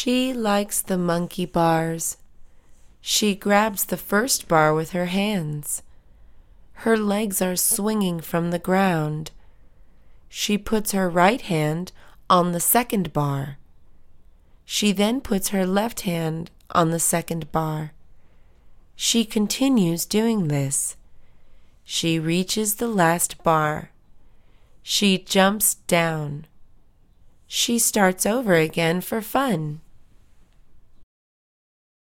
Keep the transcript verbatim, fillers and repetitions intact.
She likes the monkey bars. She grabs the first bar with her hands. Her legs are swinging from the ground. She puts her right hand on the second bar. She then puts her left hand on the second bar. She continues doing this. She reaches the last bar. She jumps down. She starts over again for fun.